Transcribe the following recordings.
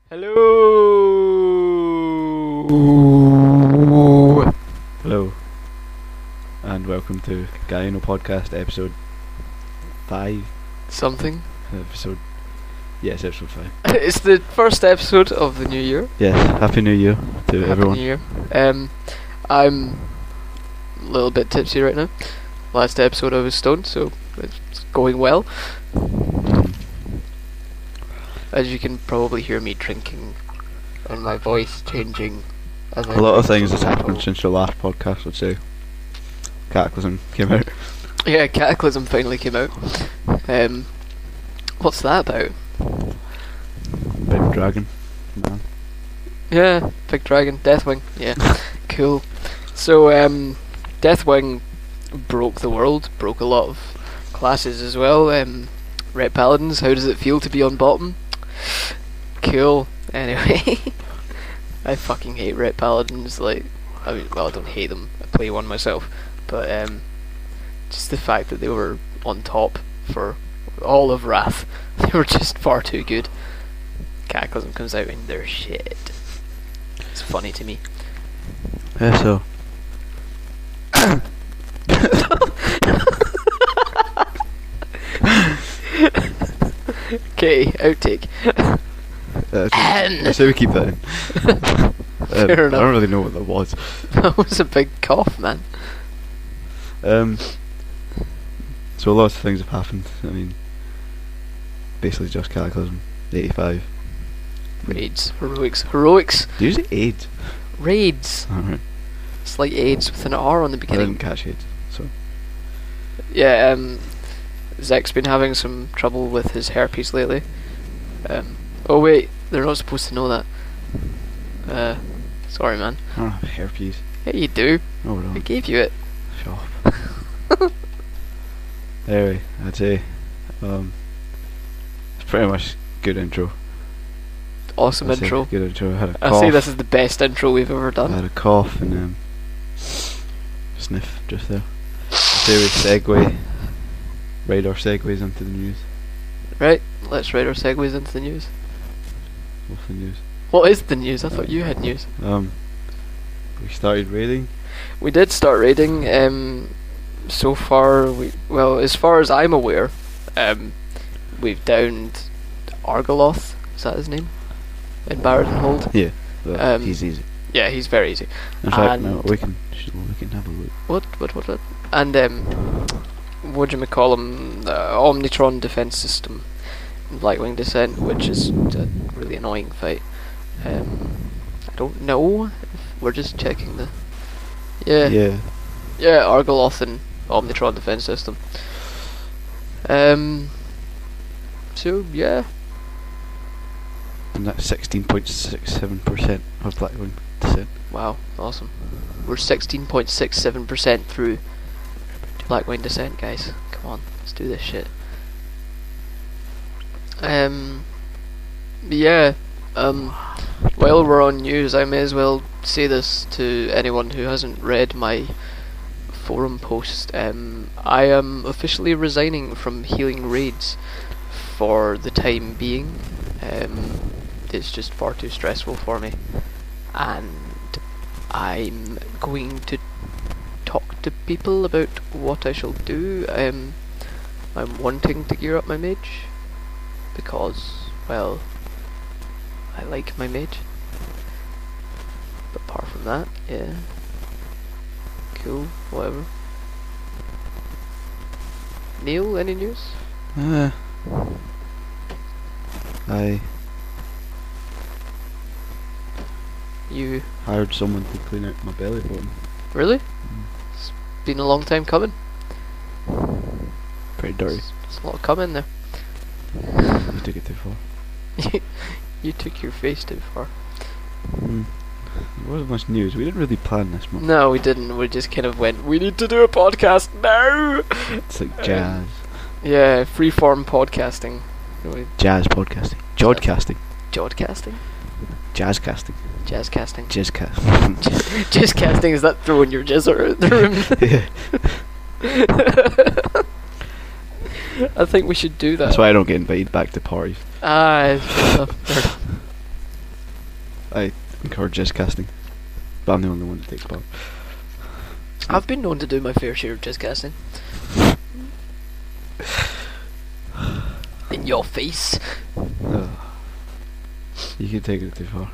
Hello. Hello, and welcome to Guyano Podcast, episode 5. Something. Yes, episode 5. It's the first episode of the new year. Yes, Happy New Year to Happy everyone. New Year. I'm a little bit tipsy right now. Last episode I was stoned, so it's going well. As you can probably hear me drinking, and my voice changing. As A lot of things has happened since the last podcast, I'd say. Cataclysm came out. Yeah, Cataclysm finally came out. What's that about? Big dragon. Man. Yeah, big dragon, Deathwing. Yeah, cool. So, Deathwing broke the world, broke a lot of classes as well. Ret Paladins, how does it feel to be on bottom? Cool. Anyway, I fucking hate Ret Paladins. I don't hate them. I play one myself, but just the fact that they were on top for all of Wrath, they were just far too good. Cataclysm comes out and they're shit. It's funny to me. Yeah, so. Okay, outtake. I say we keep that in. Fair I enough. don't really know what that was. That was a big cough, man. So lots of things have happened. I mean, basically just Cataclysm, 85. Raids, heroics, Do you say AIDS? raids. Alright. It's like AIDS with an R on the I beginning. didn't catch AIDS, so. Yeah, Zek's been having some trouble with his herpes lately. Oh wait, they're not supposed to know that. Sorry man. I don't have herpes. Yeah, you do. Oh, we I don't. gave you it. Shut up. Anyway, I'd say it's pretty much good intro. Awesome I'd say intro. Good intro. I had a I cough. say this is the best intro we've ever I done. had a cough and sniff just there. I'd say we ride our segues into the news. Right, let's ride our segues into the news. What's the news? What is the news? I thought you had news. We started raiding. We did start raiding. So far, as far as I'm aware, we've downed Argoloth. Is that his name? In Barrett-and-Hold. Yeah, well, He's easy. Yeah, he's very easy. In fact, and no, we can have a look. What? And whatchamacallem, the Omnitron defense system in Blackwing Descent, which is a really annoying fight. I don't know. If we're just checking the. Yeah, Argoloth and Omnitron defense system. So yeah. And that's 16.67% of Blackwing Descent. Wow, awesome. We're 16.67% through Blackwing Descent, guys. Come on, let's do this shit. Yeah. While we're on news, I may as well say this to anyone who hasn't read my forum post. I am officially resigning from healing raids for the time being. It's just far too stressful for me, and I'm going to talk to people about what I shall do. I'm wanting to gear up my mage because, well, I like my mage. But apart from that, yeah, cool, whatever. Neil, any news? You Hired someone to clean out my belly button. really? It's been a long time coming. Pretty dirty. There's a lot of cum in there. You took it too far. You took your face too far. There wasn't much news. We didn't really plan this much. No, we didn't. We just kind of went, we need to do a podcast now! It's like jazz. Yeah, freeform podcasting. Jazz podcasting. Jodcasting. Jodcasting? Jazzcasting. Jazzcasting. Jizzcast. Jizzcasting, is that throwing your jizzer out the room? Yeah. I think we should do that. That's why I don't get invited back to parties. Ah, fair enough. I encourage jizz casting, but I'm the only one that takes part. I've been known to do my fair share of jizz casting. In your face. You can take it too far.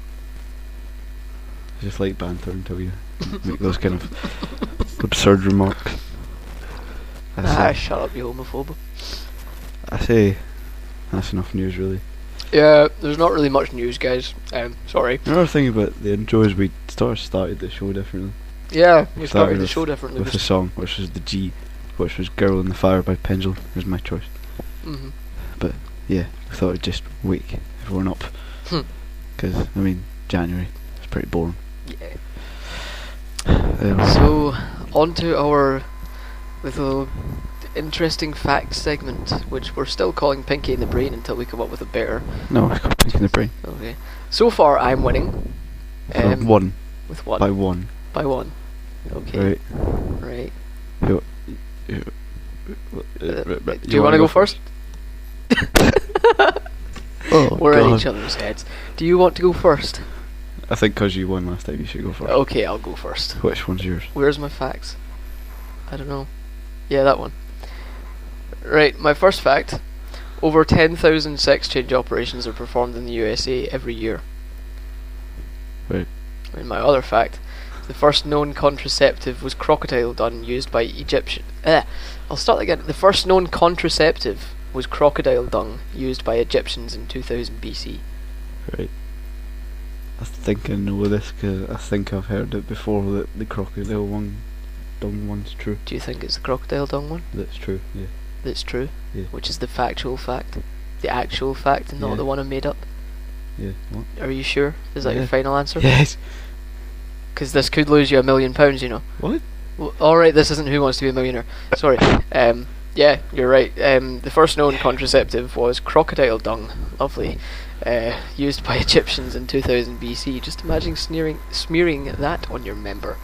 I just like banter until you make those kind of absurd remarks. Shut up, you homophobe. I say that's enough news, really. Yeah, there's not really much news, guys. Sorry. Another thing about the intro is we started the show differently. Yeah, we started the show differently. With the song, which was the G, which was Girl in the Fire by Pendulum, was my choice. Mm-hmm. But yeah, I thought I'd just wake everyone up. Because, I mean, January, it's pretty boring. Yeah. So, on to our little interesting facts segment, which we're still calling Pinky in the Brain until we come up with a better. No, it's called Pinky in the Brain. Okay. So far, I'm winning. One. With one. By one. By one. Okay. Right. Do you want to go first? Oh, we're God. at each other's heads. Do you want to go first? I think because you won last time, you should go first. Okay, I'll go first. Which one's yours? Where's my facts? I don't know. Yeah, that one. Right, my first fact. Over 10,000 sex change operations are performed in the USA every year. Right. And my other fact. The first known contraceptive was crocodile dung used by Egyptian... I'll start again. The first known contraceptive was crocodile dung used by Egyptians in 2000 BC. Right. I think I know this because I think I've heard it before that the crocodile dung one's true. Do you think it's the crocodile dung one? That's true, yeah. That's true? Yeah. Which is the factual fact? The actual fact and not Yeah. the one I made up? Yeah, what? Are you sure? Is that Yeah. your final answer? Yes. Because this could lose you £1 million, you know. What? Well, alright, this isn't Who Wants to Be a Millionaire. Sorry. Yeah, you're right. The first known contraceptive was crocodile dung. Lovely. Used by Egyptians in 2000 BC. Just imagine smearing that on your member.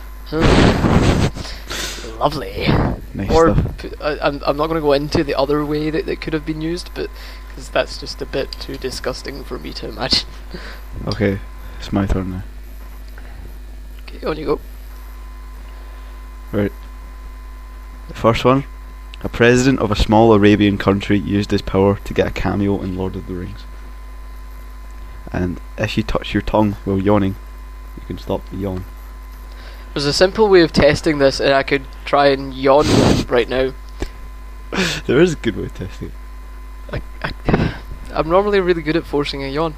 Lovely. Nice Or stuff. I'm not going to go into the other way that could have been used, but because that's just a bit too disgusting for me to imagine. Okay, it's my turn now. Okay, on you go. Right. The first one. A president of a small Arabian country used his power to get a cameo in Lord of the Rings. And if you touch your tongue while yawning, you can stop the yawn. There's a simple way of testing this, and I could try and yawn right now. There is a good way of testing it. I'm normally really good at forcing a yawn.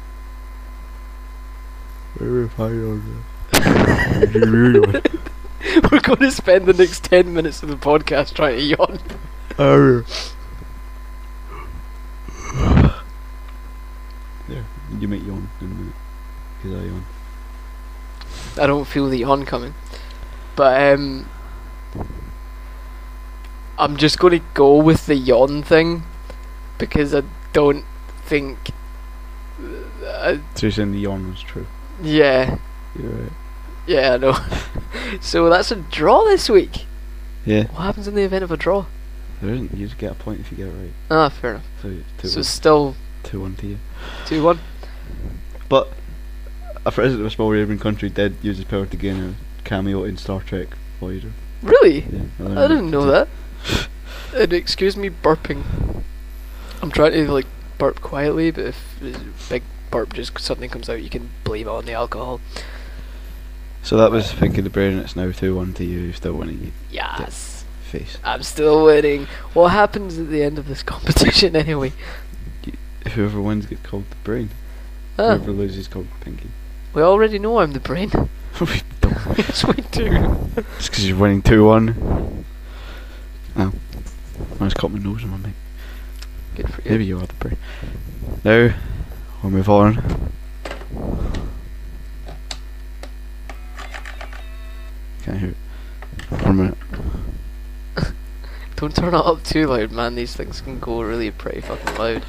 We're going to spend the next 10 minutes of the podcast trying to yawn. There, you might yawn in a minute. Because I yawn. I don't feel the yawn coming. But, I'm just going to go with the yawn thing. Because I don't think... So you're saying the yawn was true? Yeah. You're right. Yeah, I know. So that's a draw this week. Yeah. What happens in the event of a draw? There isn't. You just get a point if you get it right. Ah, fair enough. So it's So it's still 2-1 to you. 2-1. But a president of a small Arabian country did use his power to gain a cameo in Star Trek Voyager. Really? Yeah, I didn't know that. And excuse me burping. I'm trying to like burp quietly, but if a big burp just suddenly comes out, you can blame it on the alcohol. So that was Pinky the Brain, and it's now 2-1 to you. You're still winning. Yes. Face. I'm still winning. What happens at the end of this competition anyway? Whoever wins gets called the Brain. Ah, Whoever loses called Pinky. we already know I'm the brain. We don't. Yes, we do. It's because you're winning 2-1. Oh. I just caught my nose on my mic. Good for you. Maybe you are the Brain. Now, we'll move on. Can't hear it. For a minute. Don't turn it up too loud, man. These things can go really pretty fucking loud.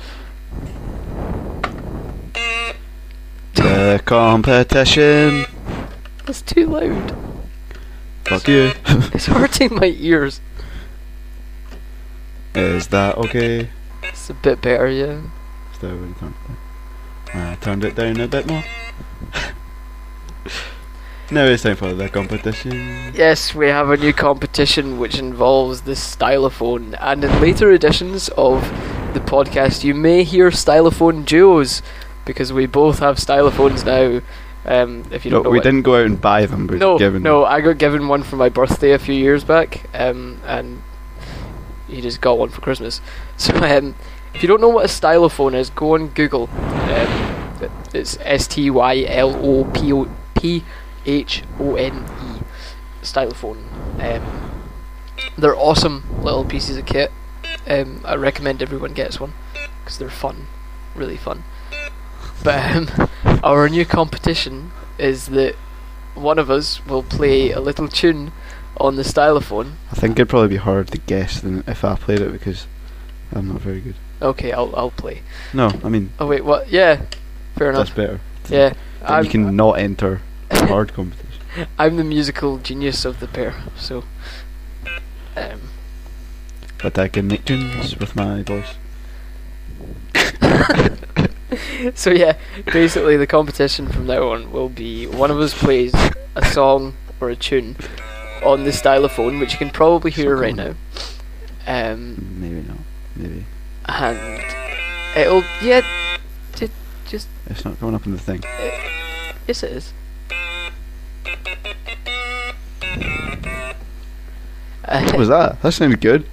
The competition. That's too loud. Fuck you. It's hurting my ears. Is that okay? It's a bit better, yeah. Stay with the I turned it down a bit more. Now it's time for the competition. Yes, we have a new competition which involves the stylophone, and in later editions of the podcast you may hear stylophone duos, because we both have stylophones now. If you don't know we what- didn't go out and buy them, but given No, I got given one for my birthday a few years back, and he just got one for Christmas. So if you don't know what a stylophone is, go on Google. It's STYLOPHONE, stylophone. They're awesome little pieces of kit. I recommend everyone gets one because they're fun, really fun. But our new competition is that one of us will play a little tune on the stylophone. I think it'd probably be harder to guess than if I played it because I'm not very good. Okay, I'll play. No, I mean Oh wait, what? Yeah, fair enough. that's better. Yeah, Then you can not enter a hard competition. I'm the musical genius of the pair, so But I can make tunes with my voice. so yeah, basically the competition from now on will be one of us plays a song or a tune on the stylophone, which you can probably hear right now. Maybe not. Maybe. And it'll just It's not coming up in the thing. yes it is. What was that? That sounded good.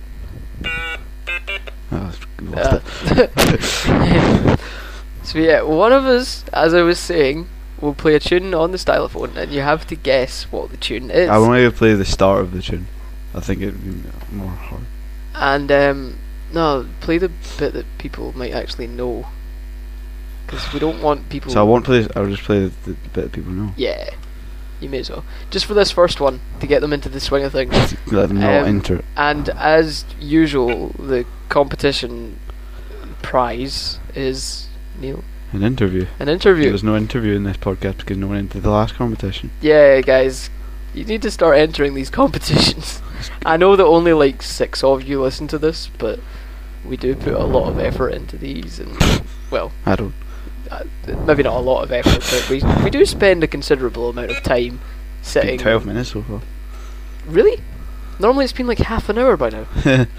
Oh, lost it. So yeah, one of us, as I was saying, will play a tune on the stylophone, and you have to guess what the tune is. I want to play the start of the tune. I think it'd be more hard. And no, play the bit that people might actually know, because we don't want people. So I won't play. I'll just play the bit that people know. Yeah, you may as well. Just for this first one to get them into the swing of things. Let them not enter it. And as usual, the competition prize is Neil. An interview. An interview. There's no interview in this podcast because no one entered the last competition. Yeah, guys, you need to start entering these competitions. I know that only like 6 of you listen to this, but we do put a lot of effort into these, and well, I don't. maybe not a lot of effort, but we do spend a considerable amount of time Been sitting. 12 minutes so far. Really? Normally it's been like half an hour by now.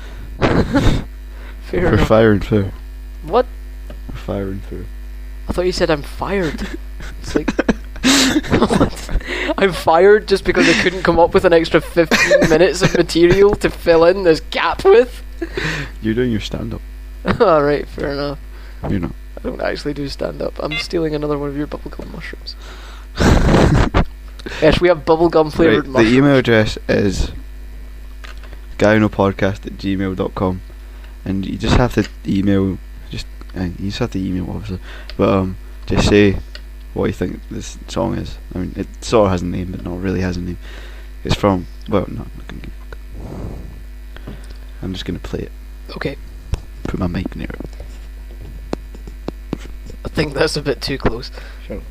Fair We're enough. firing through. What? We're firing through. I thought you said I'm fired. It's like what? I'm fired just because I couldn't come up with an extra 15 minutes of material to fill in this gap with. You're doing your stand up. Alright, fair enough. You're not. I don't actually do stand up. I'm stealing another one of your bubblegum mushrooms. Yes, we have bubblegum flavoured Right, mushrooms. the email address is guyonopodcast@gmail.com, and you just have to email. You just have to email, obviously, but just say what you think this song is. I mean, it sort of has a name, but not really has a name. It's from I'm just gonna play it. Okay, Put my mic near it. I think that's a bit too close. Sure.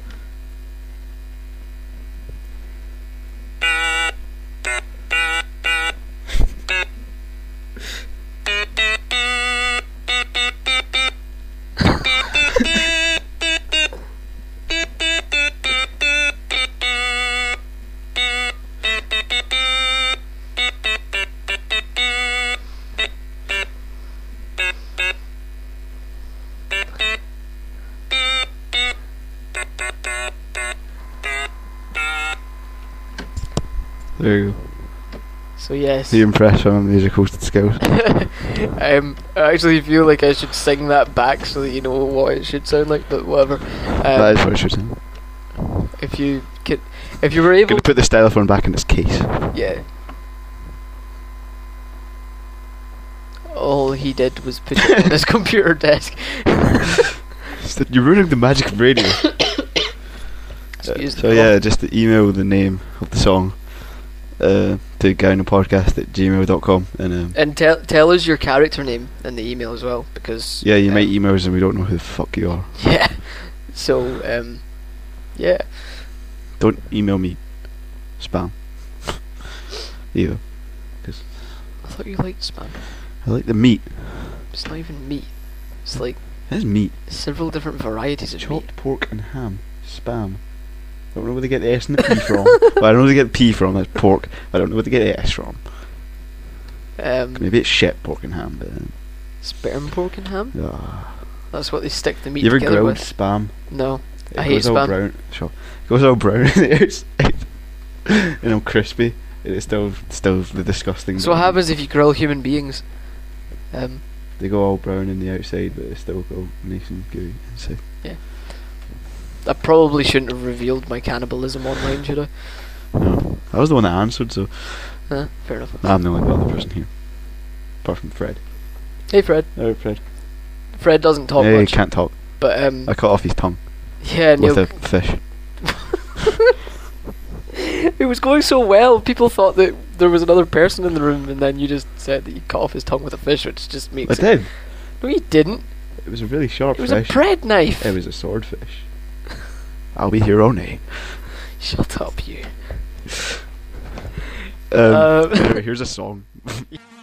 There you go. So yes. The impression on musical skills. I actually feel like I should sing that back so that you know what it should sound like, but whatever. That is what it should sound. If you were able, Gonna put the stylophone back in its case. yeah. All he did was put it on his computer desk. You're ruining the magic of radio. Excuse So me. yeah, just to email the name of the song to guyonopodcast@gmail.com, and And tell us your character name in the email as well, because yeah, you might email us and we don't know who the fuck you are. yeah. So yeah. Don't email me spam either. I thought you liked spam. I like the meat. It's not even meat. It's like That's meat. Several different varieties of Chopped meat. pork and ham. Spam. I don't know where they get the S and the P from. Well, I don't know where they get the P from. That's pork. I don't know where they get the S from. Maybe it's shit pork and ham. But Sperm pork and ham? ah. That's what they stick the meat You ever together grilled with. spam? No. It I hate goes all spam. brown. Sure. It goes all brown on the outside. You know, crispy. It's still the disgusting. So what bit. happens if you grill human beings? They go all brown on the outside, but they still go nice and gooey inside. I probably shouldn't have revealed my cannibalism online, should I? No, I was the one that answered, so Fair enough. I'm the only other person here, apart from Fred. Hey Fred. Alright, Fred. Fred doesn't talk Hey, he much. can't talk. But I cut off his tongue yeah, with Neil. a fish. It was going so well. People thought that there was another person in the room, and then you just said that you cut off his tongue with a fish, which just I makes it. did. No, you didn't. It was a really sharp It was fish. a bread knife. It was a swordfish. I'll be here all night. Shut up, you. Anyway, here's a song.